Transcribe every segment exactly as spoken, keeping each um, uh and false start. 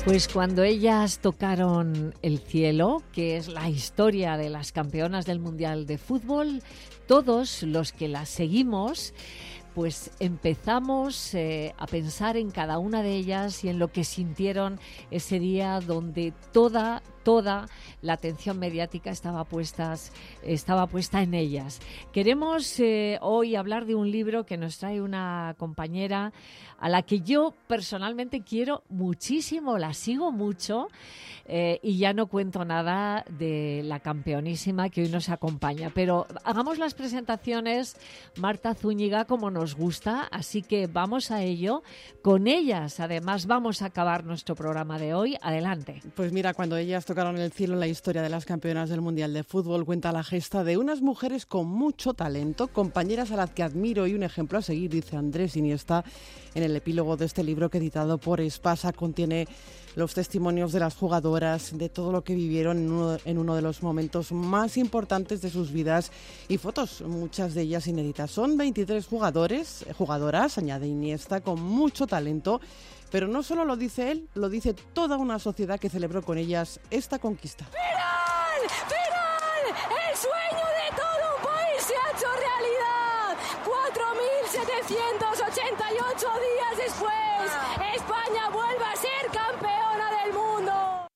Pues cuando ellas tocaron el cielo, que es la historia de las campeonas del Mundial de Fútbol, todos los que las seguimos, pues empezamos eh, a pensar en cada una de ellas y en lo que sintieron ese día donde toda, toda la atención mediática estaba puesta, estaba puesta en ellas. Queremos eh, hoy hablar de un libro que nos trae una compañera a la que yo personalmente quiero muchísimo, la sigo mucho eh, y ya no cuento nada de la campeonísima que hoy nos acompaña. Pero hagamos las presentaciones, Marta Zúñiga, como nos gusta, así que vamos a ello. Con ellas, además, vamos a acabar nuestro programa de hoy. Adelante. Pues mira, cuando ellas tocaron el cielo, la historia de las campeonas del Mundial de Fútbol cuenta la gesta de unas mujeres con mucho talento, compañeras a las que admiro y un ejemplo a seguir, dice Andrés Iniesta en el epílogo de este libro que, editado por Espasa, contiene los testimonios de las jugadoras, de todo lo que vivieron en uno, en uno de los momentos más importantes de sus vidas, y fotos, muchas de ellas inéditas. Son veintitrés jugadores, jugadoras, añade Iniesta, con mucho talento, pero no solo lo dice él, lo dice toda una sociedad que celebró con ellas esta conquista. ¡Final! ¡Final! ¡El sueño de todo un país se ha hecho realidad! cuatro mil setecientos ochenta y ocho días después, España vuelve a ser campeona del mundo.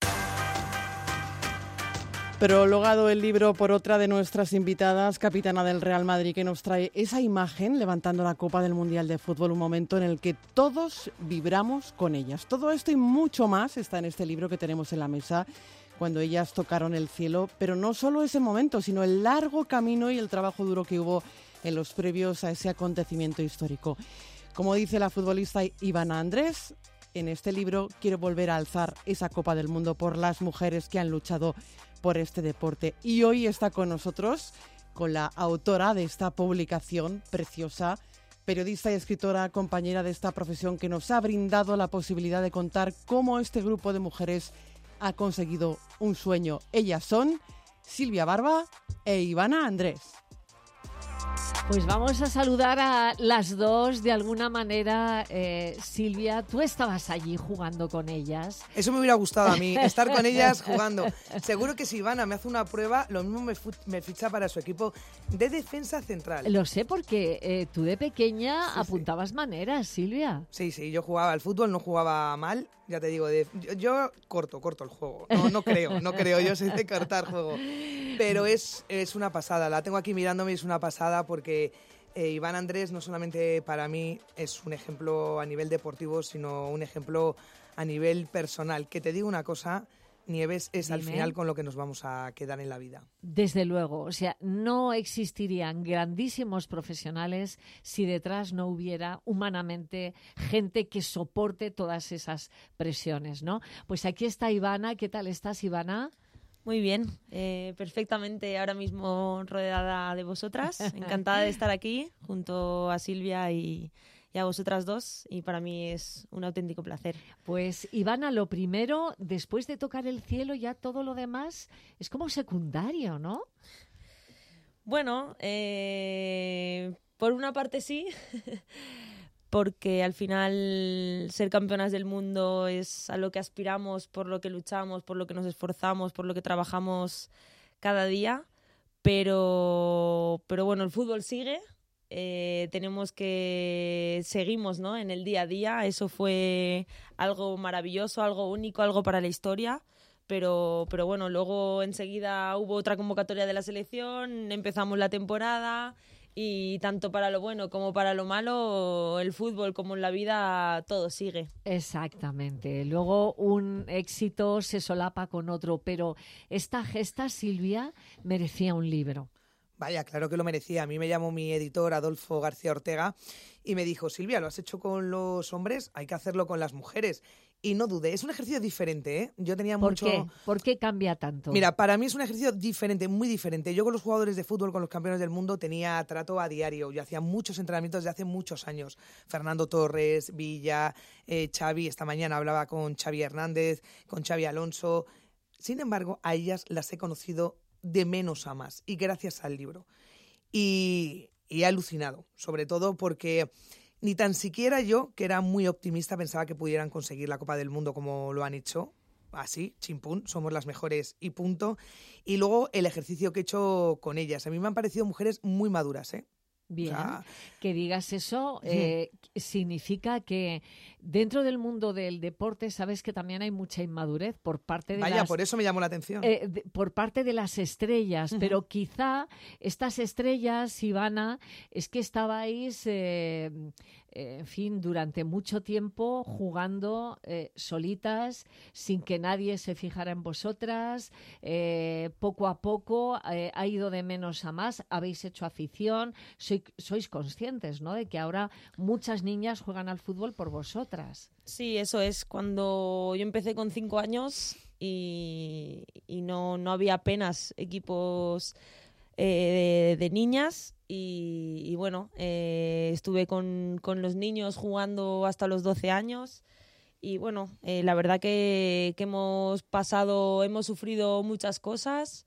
Prologado el libro por otra de nuestras invitadas, capitana del Real Madrid, que nos trae esa imagen levantando la Copa del Mundial de Fútbol, un momento en el que todos vibramos con ellas. Todo esto y mucho más está en este libro que tenemos en la mesa, cuando ellas tocaron el cielo, pero no solo ese momento, sino el largo camino y el trabajo duro que hubo en los previos a ese acontecimiento histórico. Como dice la futbolista Ivana Andrés, en este libro quiero volver a alzar esa Copa del Mundo por las mujeres que han luchado por este deporte. Y hoy está con nosotros, con la autora de esta publicación preciosa, periodista y escritora, compañera de esta profesión, que nos ha brindado la posibilidad de contar cómo este grupo de mujeres ha conseguido un sueño. Ellas son Silvia Barba e Ivana Andrés. Pues vamos a saludar a las dos de alguna manera. Eh, Silvia, tú estabas allí jugando con ellas. Eso me hubiera gustado a mí, estar con ellas jugando. Seguro que si Ivana me hace una prueba, lo mismo me, fu- me ficha para su equipo de defensa central. Lo sé porque eh, tú de pequeña Sí, apuntabas sí. maneras, Silvia. Sí, sí, yo jugaba al fútbol, no jugaba mal, ya te digo, de, yo, yo corto, corto el juego. No, no creo, no creo, yo soy de cortar juego. Pero es, es una pasada, la tengo aquí mirándome y es una pasada porque eh, Iván Andrés no solamente para mí es un ejemplo a nivel deportivo, sino un ejemplo a nivel personal. Que te digo una cosa, Nieves, es al Dime. final con lo que nos vamos a quedar en la vida. Desde luego, o sea, no existirían grandísimos profesionales si detrás no hubiera humanamente gente que soporte todas esas presiones, ¿no? Pues aquí está Ivana. ¿Qué tal estás, Ivana? Muy bien, eh, perfectamente ahora mismo rodeada de vosotras. Encantada de estar aquí junto a Silvia y, y a vosotras dos, y para mí es un auténtico placer. Pues Ivana, lo primero, después de tocar el cielo, ya todo lo demás es como secundario, ¿no? Bueno, eh, por una parte sí, porque al final ser campeonas del mundo es a lo que aspiramos, por lo que luchamos, por lo que nos esforzamos, por lo que trabajamos cada día, pero, pero bueno, el fútbol sigue, eh, tenemos que, seguimos, ¿no?, en el día a día. Eso fue algo maravilloso, algo único, algo para la historia. Pero, pero bueno, luego enseguida hubo otra convocatoria de la selección, empezamos la temporada y tanto para lo bueno como para lo malo, el fútbol como en la vida, todo sigue. Exactamente. Luego un éxito se solapa con otro, pero esta gesta, Silvia, merecía un libro. Vaya, claro que lo merecía. A mí me llamó mi editor, Adolfo García Ortega, y me dijo, Silvia, lo has hecho con los hombres, hay que hacerlo con las mujeres. Y no dudé, es un ejercicio diferente, ¿eh? Yo tenía ¿Por mucho... qué? ¿Por qué cambia tanto? Mira, para mí es un ejercicio diferente, muy diferente. Yo con los jugadores de fútbol, con los campeones del mundo, tenía trato a diario. Yo hacía muchos entrenamientos desde hace muchos años. Fernando Torres, Villa, eh, Xavi. Esta mañana hablaba con Xavi Hernández, con Xavi Alonso. Sin embargo, a ellas las he conocido de menos a más, y gracias al libro. Y, y he alucinado, sobre todo porque Ni tan siquiera yo, que era muy optimista, pensaba que pudieran conseguir la Copa del Mundo como lo han hecho. Así, chimpún, somos las mejores y punto. Y luego el ejercicio que he hecho con ellas. A mí me han parecido mujeres muy maduras, ¿eh? Bien, O sea, que digas eso eh, significa que dentro del mundo del deporte sabes que también hay mucha inmadurez por parte de vaya, las por eso me llamó la atención. eh, de- por parte de las estrellas, Ujú. pero quizá estas estrellas, Ivana, es que estabais, eh, eh, en fin, durante mucho tiempo jugando eh, solitas, sin que nadie se fijara en vosotras, eh, poco a poco eh, ha ido de menos a más, habéis hecho afición, sois, sois conscientes, ¿no?, de que ahora muchas niñas juegan al fútbol por vosotras. Sí, eso es. Cuando yo empecé con cinco años y, y no, no había apenas equipos eh, de, de niñas y, y bueno, eh, estuve con, con los niños jugando hasta los doce años y bueno, eh, la verdad que, que hemos pasado, hemos sufrido muchas cosas,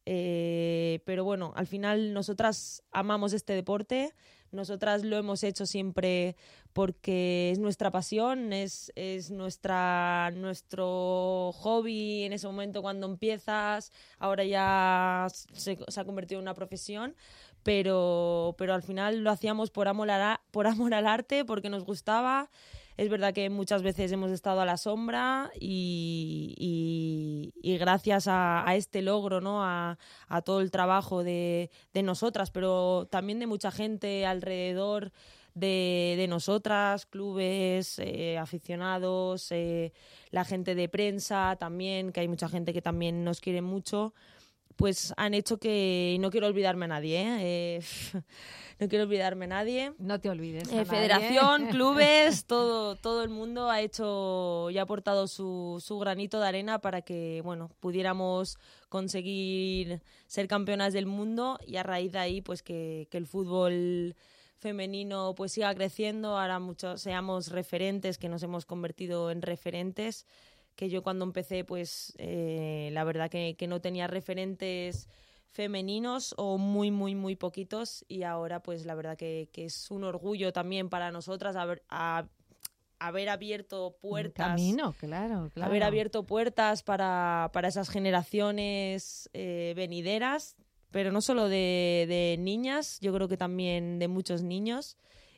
eh, pero bueno, al final nosotras amamos este deporte. Nosotras lo hemos hecho siempre porque es nuestra pasión, es, es nuestra, nuestro hobby en ese momento cuando empiezas, ahora ya se, se ha convertido en una profesión, pero, pero al final lo hacíamos por amor, a, por amor al arte, porque nos gustaba. Es verdad que muchas veces hemos estado a la sombra y, y, y gracias a, a este logro, ¿no?, a, a todo el trabajo de, de nosotras, pero también de mucha gente alrededor de, de nosotras, clubes, eh, aficionados, eh, la gente de prensa también, que hay mucha gente que también nos quiere mucho, pues han hecho que, y no quiero olvidarme a nadie, ¿eh? Eh, no quiero olvidarme a nadie. No te olvides. a Eh, nadie. federación, clubes, todo, todo el mundo ha hecho y ha aportado su, su granito de arena para que, bueno, pudiéramos conseguir ser campeonas del mundo y a raíz de ahí, pues que, que el fútbol femenino pues siga creciendo, ahora muchos seamos referentes, que nos hemos convertido en referentes, que yo cuando empecé pues eh, la verdad que, que no tenía referentes femeninos o muy, muy, muy poquitos y ahora pues la verdad que, que es un orgullo también para nosotras haber, a, haber abierto puertas. Un camino, claro, claro. Haber abierto puertas para, para esas generaciones eh, venideras, pero no solo de, de niñas, yo creo que también de muchos niños.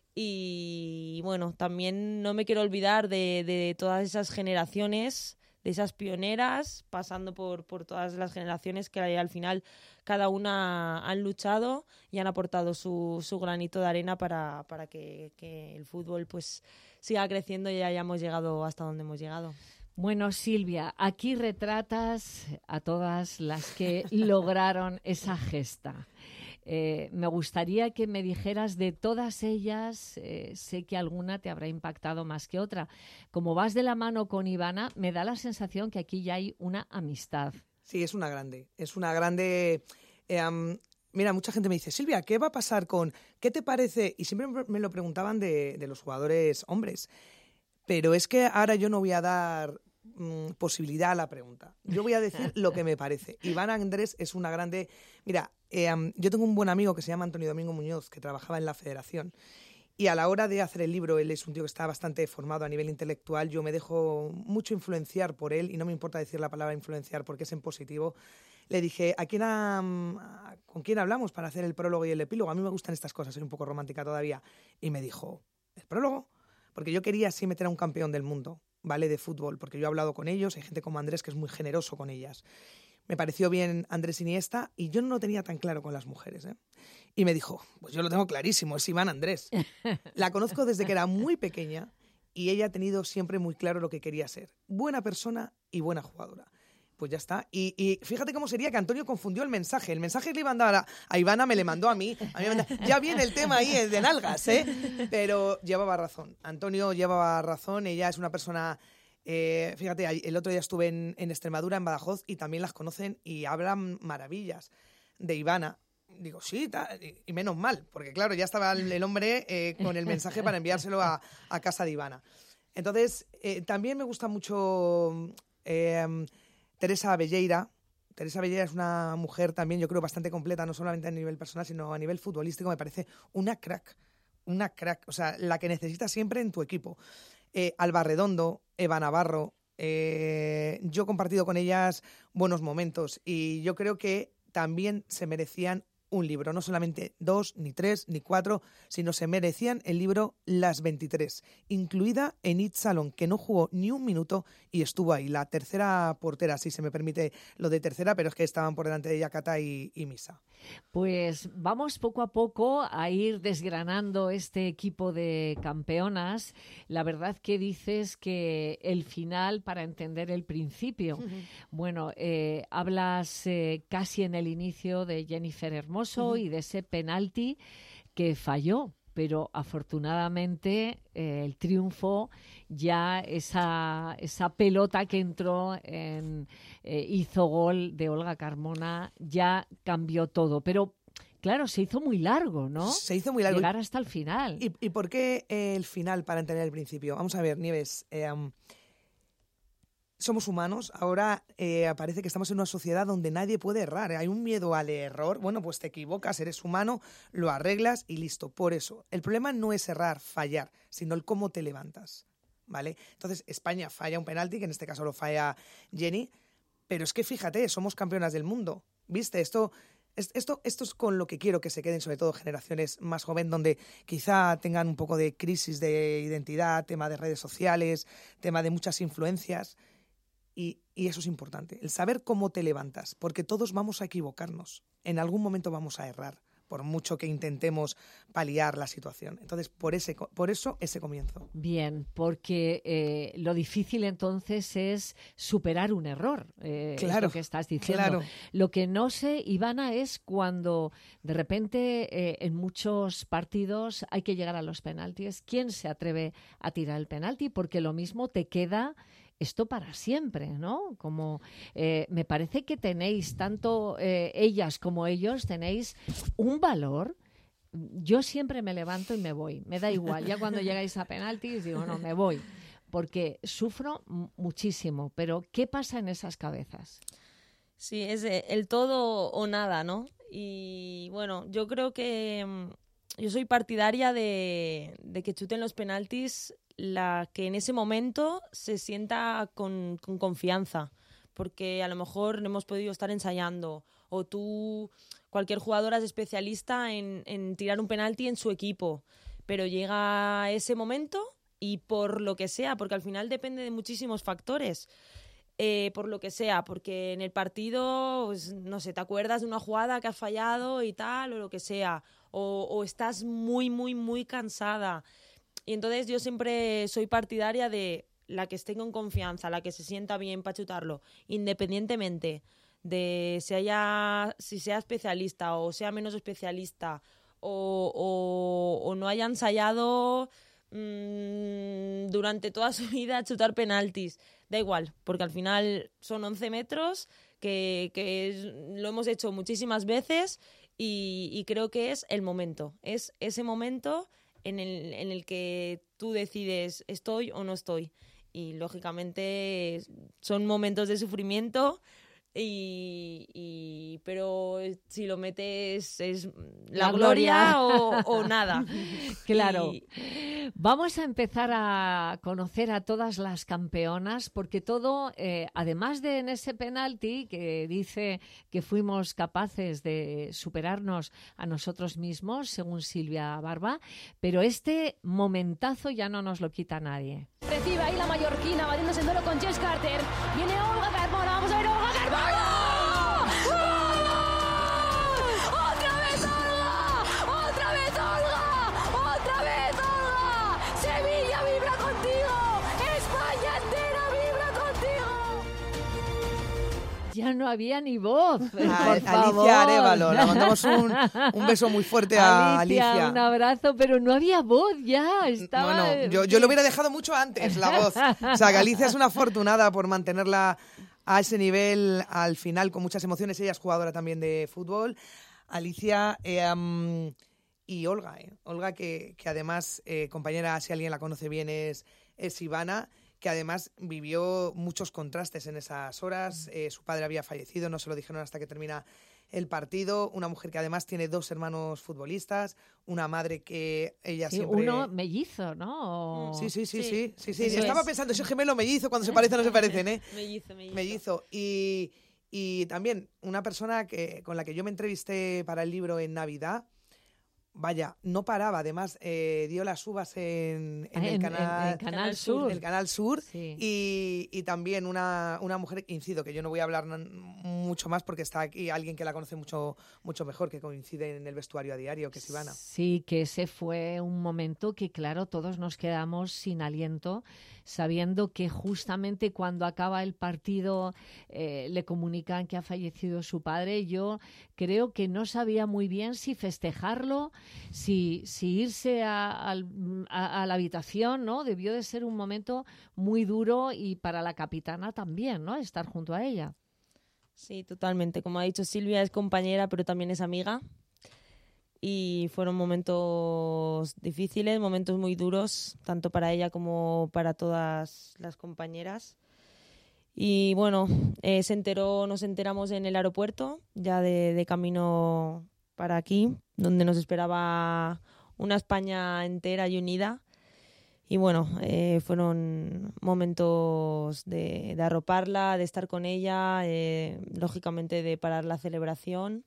Y bueno, también no me quiero olvidar de, de todas esas generaciones, de esas pioneras, pasando por, por todas las generaciones que al final cada una han luchado y han aportado su, su granito de arena para, para que, que el fútbol pues siga creciendo y hayamos llegado hasta donde hemos llegado. Bueno, Silvia, aquí retratas a todas las que lograron esa gesta. Eh, me gustaría que me dijeras de todas ellas, eh, sé que alguna te habrá impactado más que otra. Como vas de la mano con Ivana, me da la sensación que aquí ya hay una amistad. Sí, es una grande, es una grande... Eh, um, mira, mucha gente me dice, Silvia, ¿qué va a pasar con...? ¿Qué te parece? Y siempre me lo preguntaban de, de los jugadores hombres. Pero es que ahora yo no voy a dar mmm, posibilidad a la pregunta. Yo voy a decir lo que me parece. Ivana Andrés es una grande... Mira, eh, um, yo tengo un buen amigo que se llama Antonio Domingo Muñoz, que trabajaba en la federación. Y a la hora de hacer el libro, él es un tío que está bastante formado a nivel intelectual. Yo me dejo mucho influenciar por él y no me importa decir la palabra influenciar porque es en positivo. Le dije, ¿a quién ha, a, ¿con quién hablamos para hacer el prólogo y el epílogo? A mí me gustan estas cosas, soy un poco romántica todavía. Y me dijo, ¿el prólogo? Porque yo quería así meter a un campeón del mundo, ¿vale? De fútbol, porque yo he hablado con ellos, hay gente como Andrés que es muy generoso con ellas. Me pareció bien Andrés Iniesta y yo no lo tenía tan claro con las mujeres, ¿eh? Y me dijo, pues yo lo tengo clarísimo, es Ivana Andrés. La conozco desde que era muy pequeña y ella ha tenido siempre muy claro lo que quería ser. Buena persona y buena jugadora. Pues ya está. Y, y fíjate cómo sería que Antonio confundió el mensaje. El mensaje que le iba a mandar a, a Ivana me le mandó a mí. A mí me mandó, ya viene el tema ahí de nalgas, ¿eh? Pero llevaba razón. Antonio llevaba razón. Ella es una persona... Eh, fíjate, el otro día estuve en, en Extremadura, en Badajoz, y también las conocen y hablan maravillas de Ivana. Digo, sí, ta, y, y menos mal, porque claro, ya estaba el, el hombre eh, con el mensaje para enviárselo a, a casa de Ivana. Entonces, eh, también me gusta mucho eh, Teresa Abelleira. Teresa Abelleira es una mujer también, yo creo, bastante completa, no solamente a nivel personal, sino a nivel futbolístico. Me parece una crack. una crack, o sea, la que necesitas siempre en tu equipo. Eh, Alba Redondo, Eva Navarro, eh, yo he compartido con ellas buenos momentos y yo creo que también se merecían un libro, no solamente dos, ni tres, ni cuatro, sino se merecían el libro Las veintitrés, incluida Enid Salón, que no jugó ni un minuto y estuvo ahí. La tercera portera, si se me permite lo de tercera, pero es que estaban por delante de ella Cata y, y Misa. Pues vamos poco a poco a ir desgranando este equipo de campeonas. La verdad que dices que el final para entender el principio. Uh-huh. Bueno, eh, hablas eh, casi en el inicio de Jennifer Hermoso, Uh-huh. y de ese penalti que falló, pero afortunadamente eh, el triunfo, ya esa, esa pelota que entró, en, eh, hizo gol de Olga Carmona, ya cambió todo. Pero claro, se hizo muy largo, ¿no? Se hizo muy largo. Llegar hasta el final. ¿Y, y por qué eh, el final para entender el principio? Vamos a ver, Nieves, eh, um, somos humanos, ahora eh, parece que estamos en una sociedad donde nadie puede errar, hay un miedo al error, bueno, pues te equivocas, eres humano, lo arreglas y listo. Por eso, el problema no es errar, fallar, sino el cómo te levantas, ¿vale? Entonces, España falla un penalti, que en este caso lo falla Jenny, pero es que fíjate, somos campeonas del mundo, ¿viste? Esto... Esto, esto es con lo que quiero que se queden, sobre todo generaciones más jóvenes, donde quizá tengan un poco de crisis de identidad, tema de redes sociales, tema de muchas influencias. Y, y eso es importante, el saber cómo te levantas, porque todos vamos a equivocarnos, en algún momento vamos a errar, por mucho que intentemos paliar la situación. Entonces, por ese, por eso ese comienzo. Bien, porque eh, lo difícil entonces es superar un error, eh, claro, es lo que estás diciendo. Claro. Lo que no sé, Ivana, es cuando de repente eh, en muchos partidos hay que llegar a los penaltis. ¿Quién se atreve a tirar el penalti? Porque lo mismo te queda esto para siempre, ¿no? Como eh, me parece que tenéis, tanto eh, ellas como ellos, tenéis un valor. Yo siempre me levanto y me voy, me da igual. Ya cuando llegáis a penaltis digo, no, me voy, porque sufro m- muchísimo. Pero, ¿qué pasa en esas cabezas? Sí, es el todo o nada, ¿no? Y bueno, yo creo que mm, yo soy partidaria de, de que chuten los penaltis la que en ese momento se sienta con, con confianza, porque a lo mejor no hemos podido estar ensayando, o tú, cualquier jugadora es especialista en, en tirar un penalti en su equipo, pero llega ese momento y por lo que sea, porque al final depende de muchísimos factores, eh, por lo que sea, porque en el partido, pues, no sé, te acuerdas de una jugada que has fallado y tal, o lo que sea, o, o estás muy, muy, muy cansada. Y entonces yo siempre soy partidaria de la que esté con confianza, la que se sienta bien para chutarlo, independientemente de si, haya, si sea especialista o sea menos especialista o, o, o no haya ensayado mmm, durante toda su vida chutar penaltis. Da igual, porque al final son once metros que, que es, lo hemos hecho muchísimas veces y, y creo que es el momento, es ese momento en el, en el que tú decides estoy o no estoy. Y lógicamente son momentos de sufrimiento, y, y pero si lo metes es la, la gloria, gloria o, o nada. Claro. Y... Vamos a empezar a conocer a todas las campeonas, porque todo, eh, además de en ese penalti que dice que fuimos capaces de superarnos a nosotros mismos, según Silvia Barba, pero este momentazo ya no nos lo quita nadie. Recibe ahí la mallorquina, batiéndose en duelo con Jess Carter. Viene Olga Carmona, vamos a ver Olga Carmona. Ya no había ni voz, a, por favor. Alicia Arévalo, le mandamos un, un beso muy fuerte a Alicia, Alicia. Un abrazo, pero no había voz ya. Estaba... Bueno, yo, yo lo hubiera dejado mucho antes, la voz. O sea, que Alicia es una afortunada por mantenerla a ese nivel al final con muchas emociones. Ella es jugadora también de fútbol. Alicia eh, um, y Olga. Eh. Olga, que, que además, eh, compañera, si alguien la conoce bien, es, es Ivana, que además vivió muchos contrastes en esas horas. Eh, su padre había fallecido, no se lo dijeron hasta que termina el partido, una mujer que además tiene dos hermanos futbolistas, una madre que ella sí, siempre... Uno mellizo, ¿no? O... Sí, sí, sí, sí. sí, sí, sí. Eso Estaba es. pensando, ¿ese gemelo mellizo cuando se parecen o no se parecen, eh? Mellizo, mellizo. Mellizo. Y, y también una persona que, con la que yo me entrevisté para el libro en Navidad, vaya, no paraba, además eh, dio las uvas en, en, Ah, el, en- canal, en- en Canal Sur. el Canal Sur Sí. y, y también una, una mujer, incido, que yo no voy a hablar n- mucho más porque está aquí alguien que la conoce mucho, mucho mejor, que coincide en el vestuario a diario, que es Ivana. Sí, que ese fue un momento que, claro, todos nos quedamos sin aliento, sabiendo que justamente cuando acaba el partido eh, le comunican que ha fallecido su padre. Yo creo que no sabía muy bien si festejarlo, si, si irse a, al- a- a la habitación, ¿no? Debió de ser un momento muy duro y para la capitana también, ¿no? Estar junto a ella. Sí, totalmente. Como ha dicho Silvia, es compañera, pero también es amiga. Y fueron momentos difíciles, momentos muy duros, tanto para ella como para todas las compañeras. Y bueno, eh, se enteró, nos enteramos en el aeropuerto, ya de, de camino para aquí, donde nos esperaba una España entera y unida. Y bueno, eh, fueron momentos de, de arroparla, de estar con ella, eh, lógicamente de parar la celebración.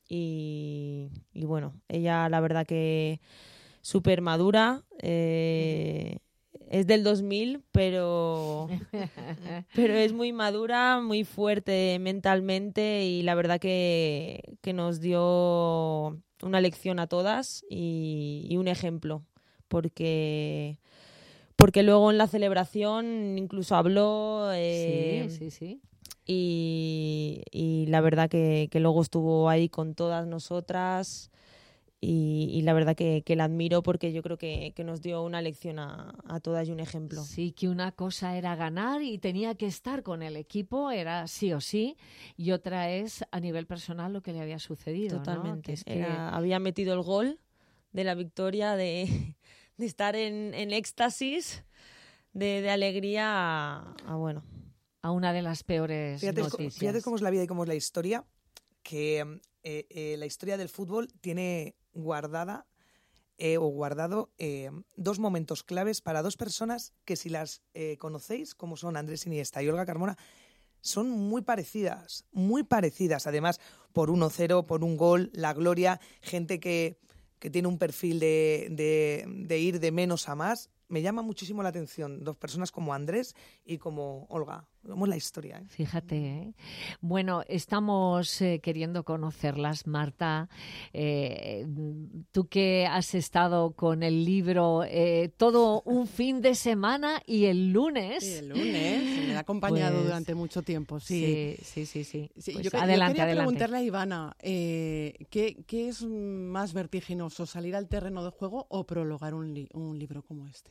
Y, y bueno, ella la verdad que súper madura, eh, es del dos mil, pero, pero es muy madura, muy fuerte mentalmente y la verdad que, que nos dio una lección a todas y, y un ejemplo, porque, porque luego en la celebración incluso habló... Eh, sí, sí, sí. Y, y la verdad que, que luego estuvo ahí con todas nosotras y, y la verdad que, que la admiro porque yo creo que, que nos dio una lección a, a todas y un ejemplo. Sí, que una cosa era ganar y tenía que estar con el equipo, era sí o sí, y otra es a nivel personal lo que le había sucedido. Totalmente. ¿no? Que es que... Era- había metido el gol de la victoria, de, de estar en, en éxtasis, de, de alegría a, a, bueno... a una de las peores Fíjate, noticias. fíjate cómo es la vida y cómo es la historia, que eh, eh, la historia del fútbol tiene guardada eh, o guardado eh, dos momentos claves para dos personas que si las eh, conocéis, como son Andrés Iniesta y Olga Carmona, son muy parecidas, muy parecidas, además por uno cero, por un gol, la gloria, gente que, que tiene un perfil de, de, de ir de menos a más. Me llama muchísimo la atención dos personas como Andrés y como Olga. Vemos la historia, ¿eh? Fíjate, ¿eh? Bueno, estamos eh, queriendo conocerlas, Marta. Eh, tú que has estado con el libro eh, todo un fin de semana y el lunes... Sí, el lunes, me ha acompañado Pues, durante mucho tiempo, sí. Sí, sí, sí. sí. Sí, Pues yo, que- adelante, yo quería adelante. preguntarle a Ivana, eh, ¿qué, ¿qué es más vertiginoso, salir al terreno de juego o prologar un, li- un libro como este?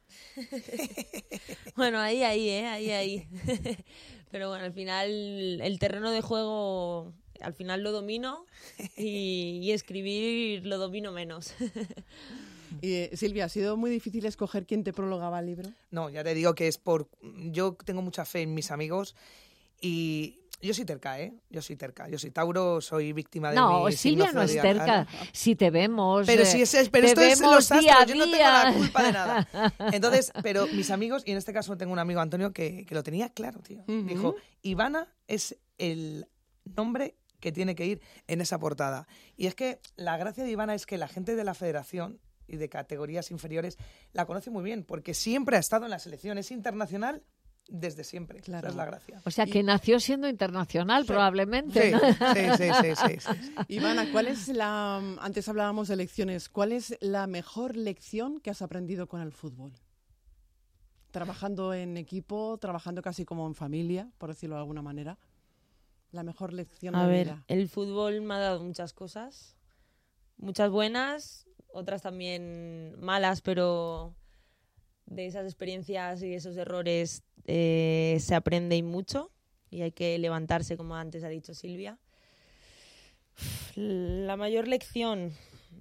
Bueno, ahí, ahí, ¿eh? Ahí, ahí. Pero bueno, al final el terreno de juego, al final lo domino y, y escribir lo domino menos. Y, eh, Silvia, ¿ha sido muy difícil escoger quién te prologaba el libro? No, ya te digo que es por... Yo tengo mucha fe en mis amigos y yo soy terca, ¿eh? Yo soy terca. Yo soy Tauro, soy víctima de No, mi Silvia signo no es zodiacal. terca. Si te vemos, Pero eh, si es, es- pero te esto es vemos los día a astros, yo no tengo día. la culpa de nada. Entonces, pero mis amigos, y en este caso tengo un amigo, Antonio, que, que lo tenía claro, tío. Ujú. Dijo, Ivana es el nombre que tiene que ir en esa portada. Y es que la gracia de Ivana es que la gente de la federación y de categorías inferiores la conoce muy bien, porque siempre ha estado en la selección, es internacional desde siempre. Claro. Esa es la gracia. O sea, que nació siendo internacional, probablemente. Sí, ¿no? sí, sí, sí, sí, sí, sí. Ivana, ¿cuál es la... Antes hablábamos de lecciones. ¿Cuál es la mejor lección que has aprendido con el fútbol? Trabajando en equipo, trabajando casi como en familia, por decirlo de alguna manera. La mejor lección A de ver, vida. el fútbol me ha dado muchas cosas, muchas buenas, otras también malas, pero de esas experiencias y esos errores eh, se aprende y mucho y hay que levantarse, como antes ha dicho Silvia. La mayor lección,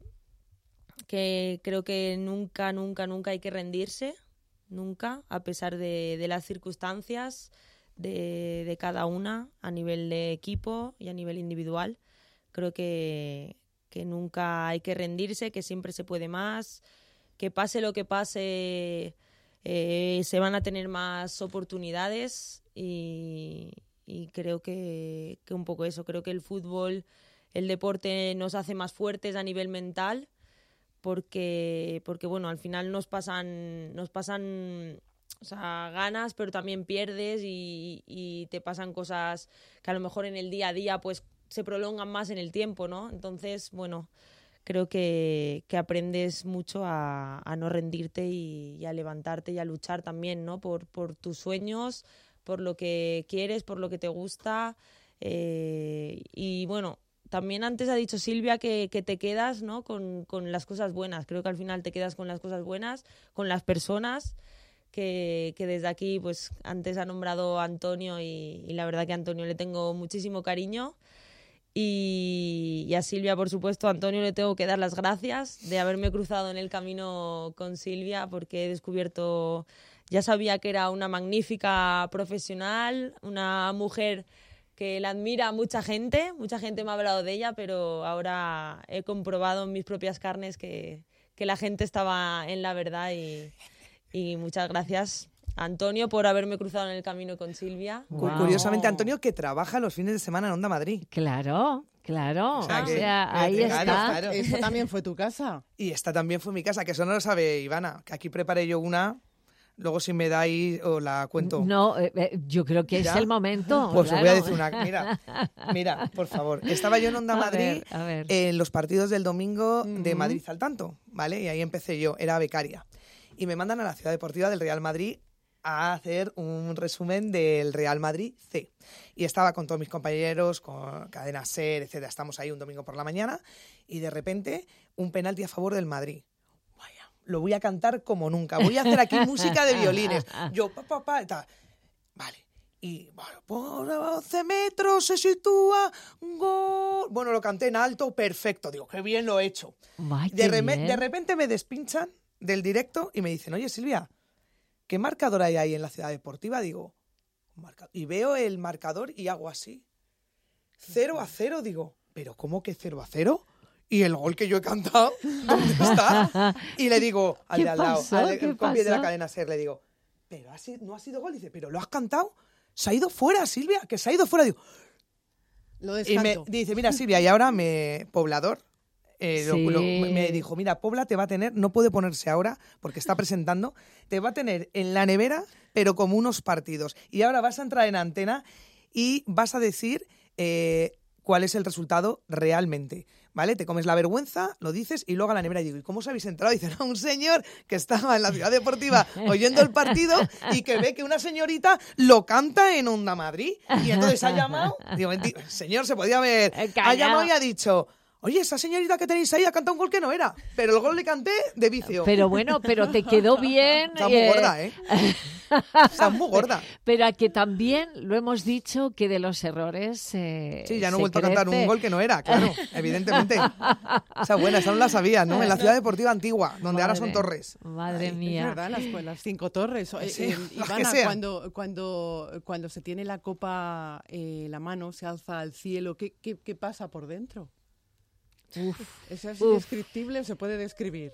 que creo que nunca, nunca, nunca hay que rendirse, nunca, a pesar de, de las circunstancias de, de cada una, a nivel de equipo y a nivel individual. Creo que, que nunca hay que rendirse, que siempre se puede más, que pase lo que pase, eh, se van a tener más oportunidades y, y creo que, que un poco eso, creo que el fútbol, el deporte nos hace más fuertes a nivel mental porque, porque bueno, al final nos pasan, nos pasan o sea, ganas, pero también pierdes y, y te pasan cosas que a lo mejor en el día a día pues se prolongan más en el tiempo, ¿no? Entonces, bueno, creo que, que aprendes mucho a, a no rendirte y, y a levantarte y a luchar también, ¿no? Por, por tus sueños, por lo que quieres, por lo que te gusta. Eh, y bueno, también antes ha dicho Silvia que, que te quedas, ¿no? con, con las cosas buenas. Creo que al final te quedas con las cosas buenas, con las personas. Que, que desde aquí, pues antes ha nombrado a Antonio y, y la verdad que a Antonio le tengo muchísimo cariño y, y a Silvia, por supuesto, a Antonio le tengo que dar las gracias de haberme cruzado en el camino con Silvia porque he descubierto, ya sabía que era una magnífica profesional, una mujer que la admira mucha gente, mucha gente me ha hablado de ella, pero ahora he comprobado en mis propias carnes que, que la gente estaba en la verdad y... Y muchas gracias, Antonio, por haberme cruzado en el camino con Silvia. Wow. Curiosamente, Antonio, que trabaja los fines de semana en Onda Madrid. Claro, claro. O sea, que, o sea que, ahí que, está. Claro, claro. Esta también fue tu casa. Y esta también fue mi casa, que eso no lo sabe Ivana, que aquí preparé yo una... Luego si me dais os la cuento. No, eh, yo creo que ¿Ya? es el momento. Pues claro. os voy a decir una... Mira, mira, por favor. Estaba yo en Onda a Madrid ver, a ver. en los partidos del domingo uh-huh. de Madrid al tanto, ¿vale? Y ahí empecé yo, era becaria. Y me mandan a la Ciudad Deportiva del Real Madrid a hacer un resumen del Real Madrid C. Y estaba con todos mis compañeros, con Cadena SER, etcétera. Estamos ahí un domingo por la mañana y de repente un penalti a favor del Madrid. Vaya, lo voy a cantar como nunca. Voy a hacer aquí música de violines. Yo, pa, pa, pa, tal. Vale. Y bueno, por once metros se sitúa un gol. Bueno, lo canté en alto, perfecto. Digo, qué bien lo he hecho. Ay, de, re- bien. de repente me despinchan del directo y me dicen, oye Silvia, ¿qué marcador hay ahí en la Ciudad Deportiva? Digo, y veo el marcador y hago así. Cero a cero, digo, ¿pero cómo que cero a cero? ¿Y el gol que yo he cantado? ¿Dónde está? Y le digo al de al lado, pasó? al ¿Qué compi de la pasó? cadena SER, le digo, ¿pero ha sido, no ha sido gol? Dice, ¿pero lo has cantado? Se ha ido fuera, Silvia, que se ha ido fuera. Digo, lo y me dice, mira Silvia, y ahora me, poblador, Eh, sí. lo, lo, me dijo, mira, Pobla te va a tener, no puede ponerse ahora porque está presentando, te va a tener en la nevera, pero como unos partidos. Y ahora vas a entrar en antena y vas a decir eh, cuál es el resultado realmente, ¿vale? Te comes la vergüenza, lo dices y luego a la nevera. Y digo, ¿y cómo os habéis entrado? Dice, no, un señor que estaba en la Ciudad Deportiva oyendo el partido y que ve que una señorita lo canta en Onda Madrid. Y entonces ha llamado, digo, el señor se podía ver, ha llamado y ha dicho... Oye, esa señorita que tenéis ahí ha cantado un gol que no era, pero el gol le canté de vicio. Pero bueno, pero te quedó bien. Está muy eh... gorda, ¿eh? Está muy gorda. Pero a que también lo hemos dicho que de los errores eh, Sí, ya no he se vuelto a cantar crece. un gol que no era, claro, evidentemente. Esa buena, esa no la sabía, ¿no? En la Ciudad Deportiva Antigua, donde Madre, ahora son torres. Madre Ay, mía. Es verdad, las, las cinco torres. Eh, Sí, eh, las que Ivana, sean. cuando, cuando, cuando se tiene la copa en eh, la mano, se alza al cielo, ¿qué, qué, qué pasa por dentro? Uf, ¿Eso es uf. indescriptible o se puede describir?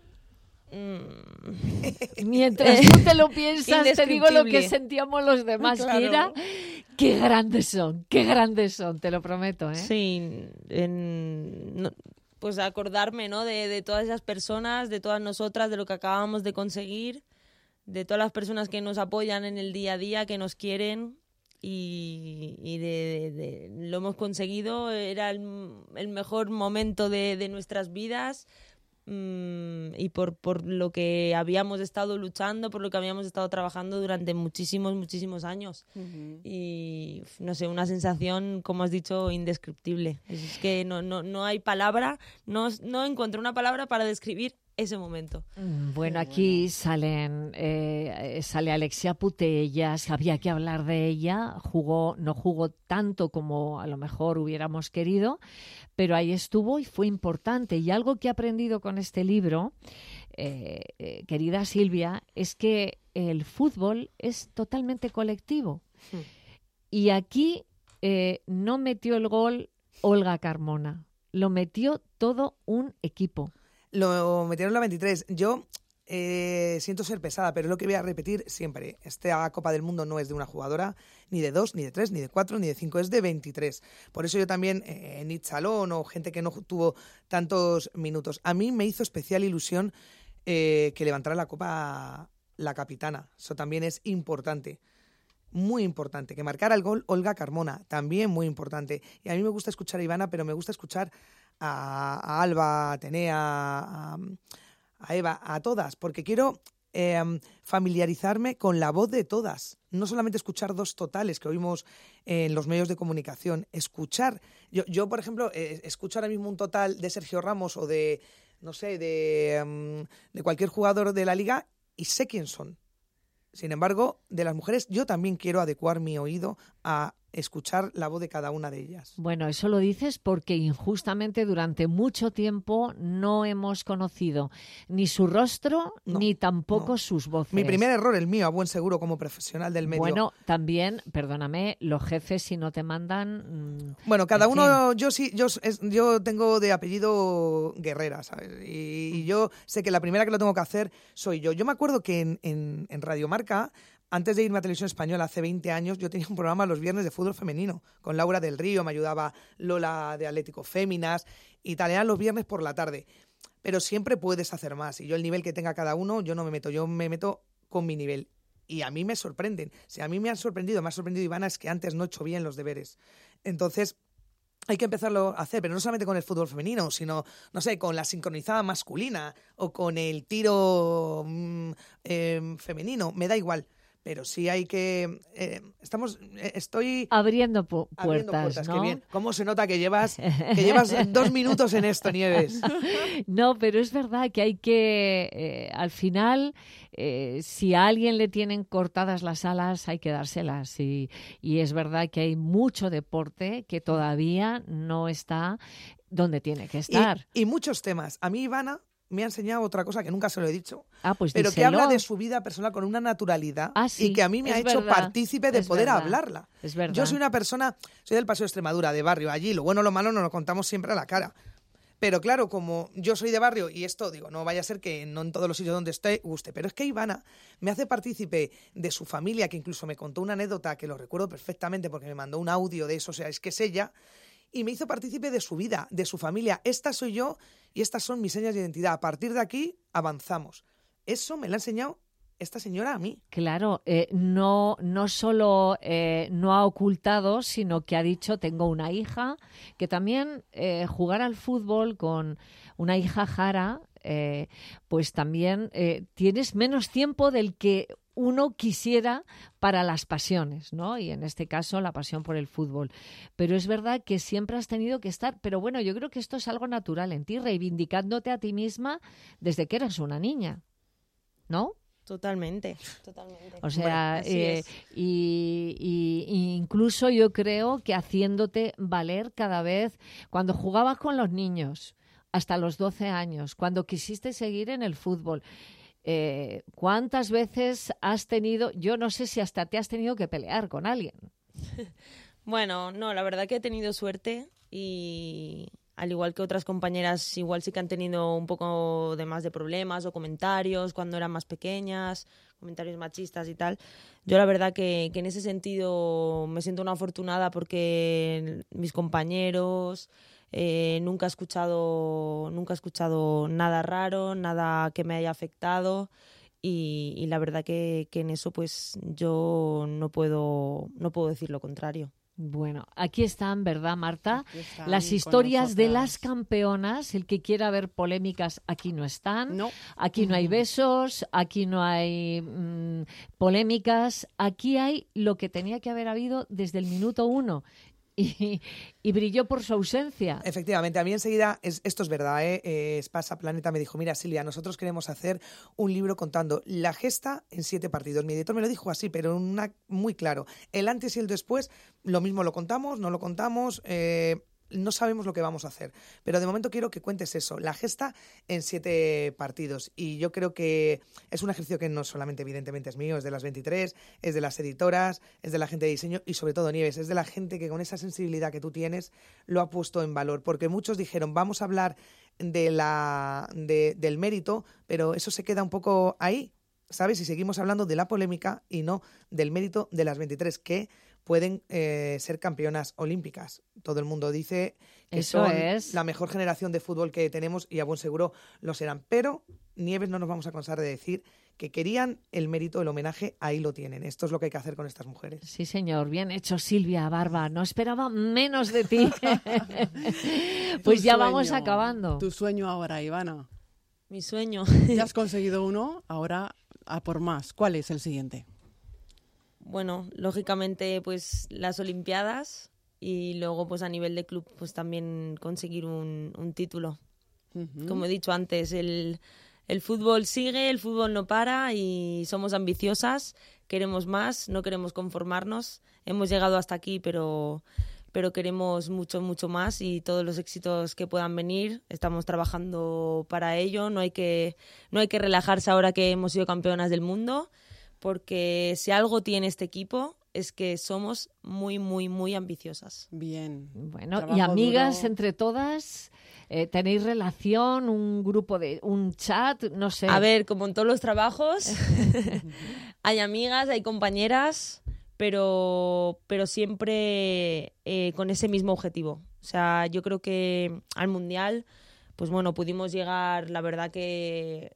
Mientras tú te lo piensas, te digo lo que Indescriptible. sentíamos los demás. Claro. Mira, qué grandes son, qué grandes son, te lo prometo, ¿eh? Sí, en, no, pues acordarme, ¿no? De, de todas esas personas, de todas nosotras, de lo que acabamos de conseguir, de todas las personas que nos apoyan en el día a día, que nos quieren y, y de, de- de- lo hemos conseguido. Era el, el mejor momento de, de nuestras vidas. mm, Y por, por lo que habíamos estado luchando, por lo que habíamos estado trabajando durante muchísimos, muchísimos años. Uh-huh. Y no sé, una sensación, como has dicho, indescriptible. Es que no, no, no hay palabra, no, no encuentro una palabra para describir ese momento. Mm, Bueno, aquí salen, eh, eh, sale Alexia Putellas, había que hablar de ella, jugó, no jugó tanto como a lo mejor hubiéramos querido, pero ahí estuvo y fue importante. Y algo que he aprendido con este libro, eh, eh, querida Silvia, es que el fútbol es totalmente colectivo. Hmm. Y aquí eh, no metió el gol Olga Carmona. Lo metió todo un equipo. Lo metieron en la veintitrés. Yo eh, siento ser pesada, pero es lo que voy a repetir siempre. Esta Copa del Mundo no es de una jugadora, ni de dos, ni de tres, ni de cuatro, ni de cinco, es de veintitrés. Por eso yo también, eh, en Itzalón o gente que no tuvo tantos minutos. A mí me hizo especial ilusión eh, que levantara la Copa la capitana. Eso también es importante. Muy importante. Que marcara el gol Olga Carmona. También muy importante. Y a mí me gusta escuchar a Ivana, pero me gusta escuchar a, a Alba, a Atenea, a, a Eva, a todas, porque quiero eh, familiarizarme con la voz de todas. No solamente escuchar dos totales que oímos en los medios de comunicación. Escuchar. Yo, yo por ejemplo, eh, escucho ahora mismo un total de Sergio Ramos o de, no sé, de, um, de cualquier jugador de la liga y sé quién son. Sin embargo, de las mujeres yo también quiero adecuar mi oído a escuchar la voz de cada una de ellas. Bueno, eso lo dices porque injustamente durante mucho tiempo no hemos conocido ni su rostro no, ni tampoco no. sus voces. Mi primer error, el mío, a buen seguro como profesional del medio. Bueno, también, perdóname, los jefes si no te mandan... Bueno, cada en uno, fin. yo sí, yo, es, yo tengo de apellido Guerrera, ¿sabes? Y, y yo sé que la primera que lo tengo que hacer soy yo. Yo me acuerdo que en, en, en Radio Marca, antes de irme a Televisión Española hace veinte años, yo tenía un programa los viernes de fútbol femenino con Laura del Río, me ayudaba Lola de Atlético Féminas y tal, eran los viernes por la tarde. Pero siempre puedes hacer más y yo el nivel que tenga cada uno, yo no me meto, yo me meto con mi nivel. Y a mí me sorprenden. Si a mí me han sorprendido, me ha sorprendido Ivana, es que antes no he hecho bien los deberes. Entonces, hay que empezarlo a hacer, pero no solamente con el fútbol femenino, sino, no sé, con la sincronizada masculina o con el tiro mmm, eh, femenino, me da igual. Pero sí hay que... Eh, estamos... Eh, estoy... Abriendo, pu- abriendo puertas, puertas, ¿no? qué bien. ¿Cómo se nota que llevas, que llevas dos minutos en esto, Nieves? No, pero es verdad que hay que... Eh, al final, eh, si a alguien le tienen cortadas las alas, hay que dárselas. Y, y es verdad que hay mucho deporte que todavía no está donde tiene que estar. Y, y muchos temas. A mí, Ivana, me ha enseñado otra cosa que nunca se lo he dicho, ah, pues pero díselo. que habla de su vida personal con una naturalidad ah, sí, y que a mí me ha hecho verdad, partícipe de es poder verdad, hablarla. Es verdad. Yo soy una persona, soy del Paseo de Extremadura, de barrio, allí lo bueno o lo malo nos lo contamos siempre a la cara. Pero claro, como yo soy de barrio y esto, digo, no vaya a ser que no en todos los sitios donde esté guste, pero es que Ivana me hace partícipe de su familia, que incluso me contó una anécdota que lo recuerdo perfectamente porque me mandó un audio de eso, o sea, es que es ella, y me hizo partícipe de su vida, de su familia. Esta soy yo y estas son mis señas de identidad. A partir de aquí avanzamos. Eso me lo ha enseñado esta señora a mí. Claro, eh, no, no solo eh, no ha ocultado, sino que ha dicho, tengo una hija, que también eh, jugar al fútbol con una hija Jara, eh, pues también eh, tienes menos tiempo del que uno quisiera para las pasiones, ¿no? Y en este caso la pasión por el fútbol. Pero es verdad que siempre has tenido que estar, pero bueno, yo creo que esto es algo natural en ti, reivindicándote a ti misma desde que eras una niña, ¿no? Totalmente, totalmente. O sea, Bueno, así eh, es. y, y, y incluso yo creo que haciéndote valer cada vez, cuando jugabas con los niños, hasta los doce años, cuando quisiste seguir en el fútbol, eh, ¿cuántas veces has tenido, yo no sé si hasta te has tenido que pelear con alguien? Bueno, no, la verdad que he tenido suerte y al igual que otras compañeras, igual sí que han tenido un poco de más de problemas o comentarios cuando eran más pequeñas, comentarios machistas y tal. Yo la verdad que, que en ese sentido me siento una afortunada porque mis compañeros eh, nunca he escuchado, nunca he escuchado nada raro, nada que me haya afectado. Y, y la verdad que, que en eso pues yo no puedo, no puedo decir lo contrario. Bueno, aquí están, ¿verdad, Marta? Aquí están Las con historias de nosotras. las campeonas. El que quiera ver polémicas, aquí no están. No. Aquí no hay besos, aquí no hay mmm, polémicas. Aquí hay lo que tenía que haber habido desde el minuto uno. Y, y brilló por su ausencia. Efectivamente, a mí enseguida, es, esto es verdad, ¿eh? Eh, Spasa Planeta me dijo, mira Silvia, nosotros queremos hacer un libro contando la gesta en siete partidos. Mi editor me lo dijo así, pero una, muy claro. El antes y el después, lo mismo lo contamos, no lo contamos, eh, no sabemos lo que vamos a hacer. Pero de momento quiero que cuentes eso, la gesta en siete partidos. Y yo creo que es un ejercicio que no solamente evidentemente es mío, es de las veintitrés, es de las editoras, es de la gente de diseño y sobre todo Nieves, es de la gente que con esa sensibilidad que tú tienes lo ha puesto en valor. Porque muchos dijeron, vamos a hablar de la, de, del mérito, pero eso se queda un poco ahí, ¿sabes? Y seguimos hablando de la polémica y no del mérito de las veintitrés que pueden eh, ser campeonas olímpicas. Todo el mundo dice que Eso son es. la mejor generación de fútbol que tenemos y a buen seguro lo serán. Pero, Nieves, no nos vamos a cansar de decir que querían el mérito, el homenaje, ahí lo tienen. Esto es lo que hay que hacer con estas mujeres. Sí, señor. Bien hecho, Silvia Barba. No esperaba menos de ti. Pues Tu ya sueño, vamos acabando. Tu sueño ahora, Ivana. Mi sueño. Ya has conseguido uno, ahora a por más. ¿Cuál es el siguiente? Bueno, lógicamente, pues las Olimpiadas y luego, pues a nivel de club, pues también conseguir un, un título. Uh-huh. Como he dicho antes, el, el fútbol sigue, el fútbol no para y somos ambiciosas, queremos más, no queremos conformarnos. Hemos llegado hasta aquí, pero, pero queremos mucho, mucho más y todos los éxitos que puedan venir, estamos trabajando para ello. No hay que, no hay que relajarse ahora que hemos sido campeonas del mundo, porque si algo tiene este equipo es que somos muy, muy, muy ambiciosas. Bien. Bueno, Trabajo y amigas duro. entre todas, eh, ¿tenéis relación, un grupo de, un chat? No sé. A ver, como en todos los trabajos, hay amigas, hay compañeras, pero, pero siempre eh, con ese mismo objetivo. O sea, yo creo que al Mundial, pues bueno, pudimos llegar, la verdad que...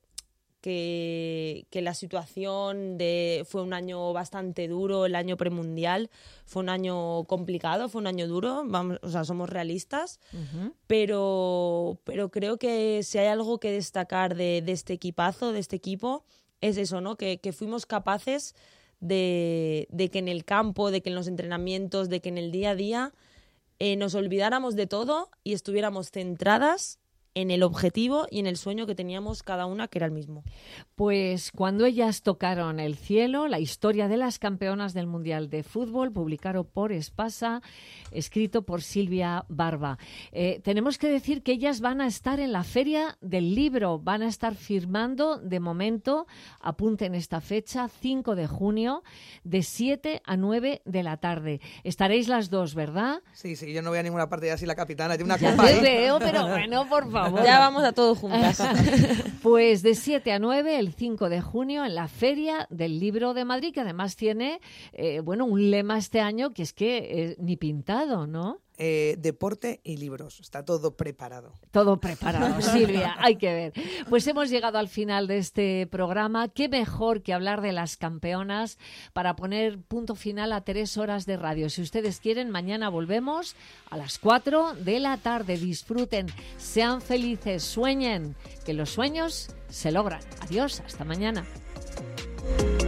Que, que la situación de, fue un año bastante duro, el año premundial, fue un año complicado, fue un año duro, vamos, o sea, somos realistas, Uh-huh. pero, pero creo que si hay algo que destacar de, de este equipazo, de este equipo, es eso, ¿no? Que, que fuimos capaces de, de que en el campo, de que en los entrenamientos, de que en el día a día eh, nos olvidáramos de todo y estuviéramos centradas en el objetivo y en el sueño que teníamos cada una, que era el mismo. Pues cuando ellas tocaron el cielo, la historia de las campeonas del Mundial de Fútbol, publicado por Espasa, escrito por Silvia Barba. Eh, tenemos que decir que ellas van a estar en la Feria del Libro, van a estar firmando, de momento, apunten esta fecha, cinco de junio, de siete a nueve de la tarde. Estaréis las dos, ¿verdad? Sí, sí, yo no voy a ninguna parte, ya soy la capitana, tiene una Ya copa te ahí. veo, pero bueno, por favor. Ya vamos a todos juntas. Pues de siete a nueve, el cinco de junio, en la Feria del Libro de Madrid, que además tiene, eh, bueno, un lema este año que es que eh, ni pintado, ¿no? Eh, deporte y libros, está todo preparado. Todo preparado, Silvia, hay que ver. Pues hemos llegado al final de este programa. Qué mejor que hablar de las campeonas para poner punto final a tres horas de radio. Si ustedes quieren, mañana volvemos a las cuatro de la tarde. Disfruten, sean felices, sueñen, que los sueños se logran. Adiós, hasta mañana.